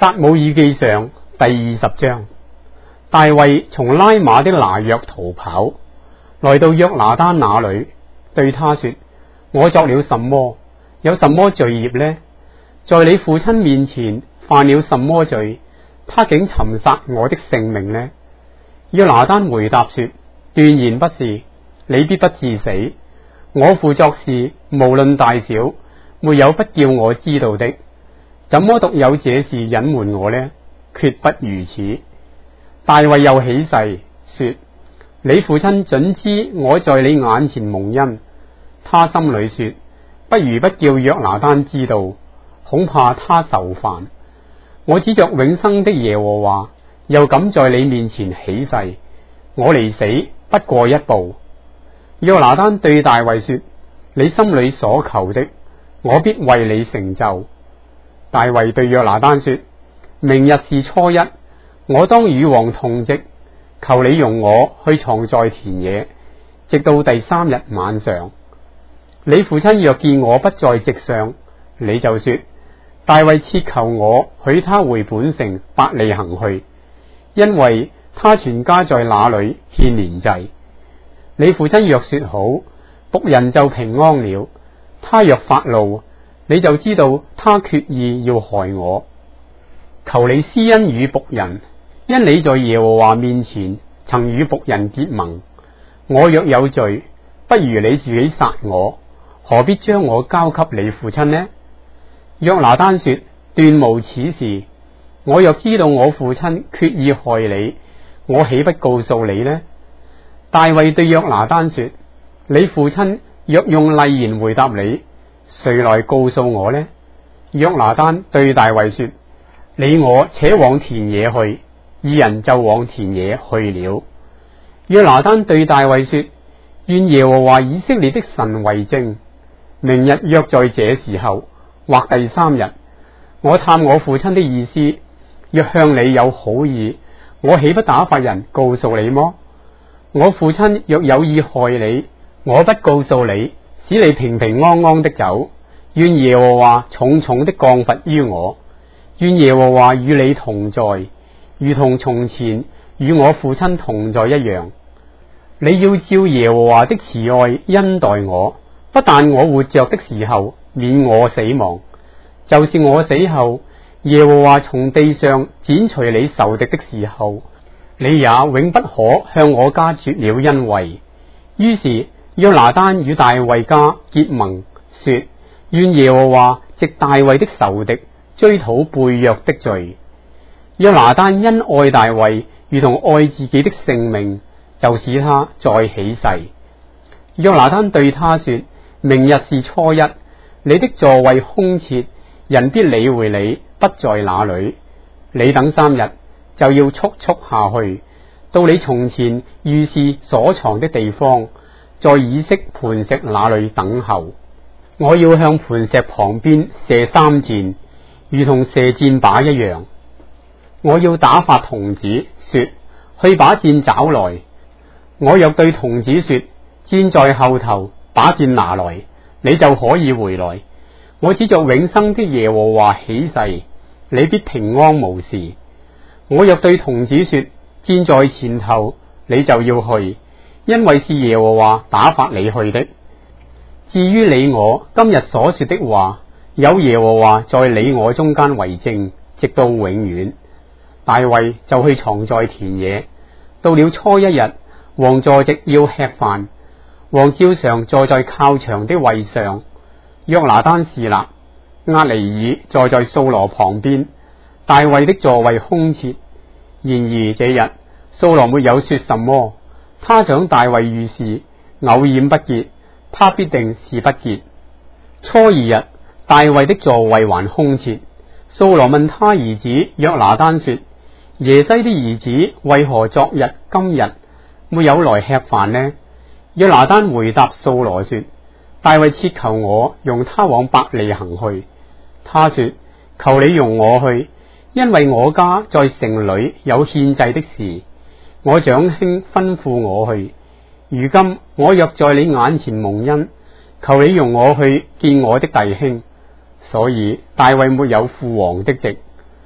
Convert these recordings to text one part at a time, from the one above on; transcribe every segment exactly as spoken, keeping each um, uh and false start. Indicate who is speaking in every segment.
Speaker 1: 撒母耳記上第二十章，大衛從拉馬的拿約逃跑，來到約拿單那裏，對他說：我作了什麼？有什麼罪孽呢？在你父親面前犯了什麼罪？他竟尋殺我的性命呢？約拿單回答說：斷然不是，你必不致死。我父作事無論大小，沒有不叫我知道的。怎麼獨有這事隱瞞我呢？決不如此。大衛又起誓說：你父親準知我在你眼前蒙恩。他心裏說：不如不叫約拿單知道，恐怕他受煩。我指着永生的耶和華，又敢在你面前起誓，我離死不過一步。約拿單對大衛說：你心裏所求的，我必為你成就。大衛對約拿單說：明日是初一，我當與王同席，求你容我去藏在田野，直到第三日晚上。你父親若見我不在席上，你就說：大衛切求我許他回本城伯利恆去，因為他全家在那裏獻年祭。你父親若說好，僕人就平安了。他若發怒，你就知道他決意要害我。求你施恩與僕人，因你在耶和華面前曾與僕人結盟。我若有罪，不如你自己殺我，何必將我交給你父親呢？約拿單說：斷無此事。我若知道我父親決意害你，我豈不告訴你呢？大衛對約拿單說：你父親若用厲言回答你，誰來告訴我呢？約拿單對大衛說：你我且往田野去。二人就往田野去了。約拿單對大衛說：願耶和華以色列的神為證，明日約在這時候或第三日，我探我父親的意思，若向你有好意，我豈不打發人告訴你麼？我父親若有意害你，我不告訴你，使你平平安安的走。願耶和華重重的降罰於我，願耶和華與你同在，如同從前與我父親同在一樣。你要照耶和華的慈愛恩待我，不但我活着的時候免我死亡，就是我死後，耶和華從地上剪除你仇敵的時候，你也永不可向我家絕了恩惠。於是約拿單與大衛家結盟，說：願耶和華藉大衛的仇敵追討背約的罪。約拿單因愛大衛如同愛自己的性命，就使他再起誓。約拿單對他說：明日是初一，你的座位空設，人必理會你不在那裏。你等三日，就要速速下去，到你從前預示所藏的地方，在以色磐石那裏等候。我要向磐石旁邊射三箭，如同射箭靶一樣。我要打發童子說：去把箭找來。我若對童子說：箭在後頭，把箭拿來，你就可以回來。我指着永生的耶和華起誓，你必平安無事。我若對童子說：箭在前頭，你就要去，因為是耶和華打發你去的。至於你我今日所說的話，有耶和華在你我中間為證，直到永遠。大衛就去藏在田野。到了初一日，王坐席要吃飯，王照常坐在靠牆的位上。約拿單侍立，押尼珥坐在掃羅旁邊，大衛的座位空設。然而這日掃羅沒有說什麼，他想大衛遇事偶然不潔，他必定是不潔。初二日，大衛的座位還空設。掃羅問他兒子約拿單說：耶西的兒子為何昨日今日沒有來吃飯呢？約拿單回答掃羅說：大衛切求我容他往伯利恆去。他說：求你容我去，因為我家在城裏有獻祭的事，我長兄吩咐我去。如今我若在你眼前蒙恩，求你容我去見我的弟兄。所以大衛沒有赴王的席。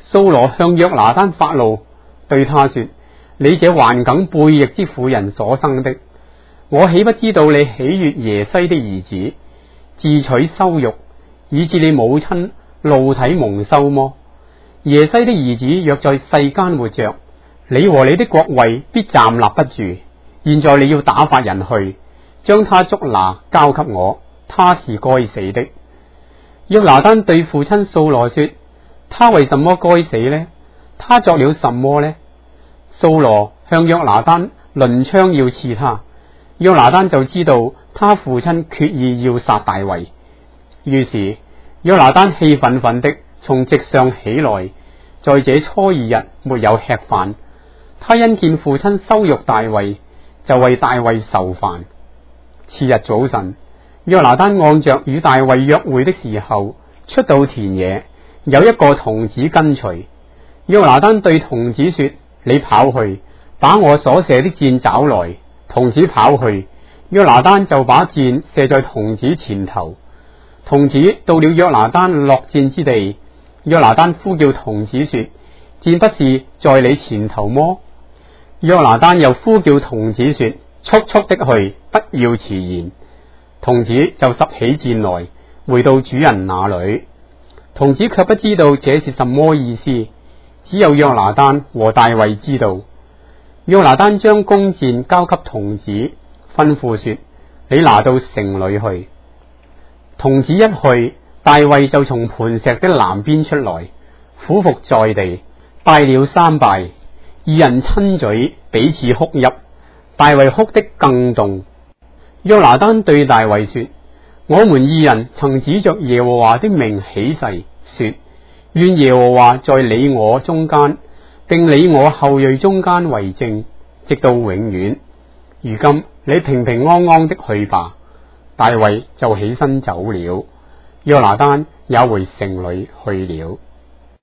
Speaker 1: 掃羅向約拿單發怒，對他說：你這頑梗背逆之婦人所生的，我豈不知道你喜悅耶西的兒子，自取羞辱，以致你母親露體蒙羞麼？耶西的兒子若在世間活着，你和你的國位必站立不住。現在你要打發人去，將他捉拿交給我，他是該死的。約拿單對父親掃羅說：他為什麼該死呢？他作了什麼呢？掃羅向約拿單掄槍要刺他，約拿單就知道他父親決意要殺大衛，於是約拿單氣憤憤的從席上起來，在這初二日沒有吃飯。他因見父親羞辱大衛，就為大衛愁煩。次日早晨，約拿單按着與大衛約會的時候，出到田野，有一個童子跟隨。約拿單對童子說：你跑去，把我所射的箭找來。童子跑去，約拿單就把箭射在童子前頭。童子到了約拿單落箭之地，約拿單呼叫童子說：箭不是在你前頭麼？約拿單又呼叫童子說：速速的去，不要遲延。童子就拾起箭來，回到主人那裏。童子卻不知道這是什麼意思，只有約拿單和大衛知道。約拿單將弓箭交給童子，吩咐說：你拿到城裏去。童子一去，大衛就從磐石的南邊出來，俯伏在地，拜了三拜。二人親嘴，彼此哭泣。大衛哭得更動。約拿單對大衛說：我們二人曾指着耶和華的名起誓，說：願耶和華在你我中間，並你我後裔中間為證，直到永遠。如今你平平安安的去吧。大衛就起身走了，約拿單也回城裏去了。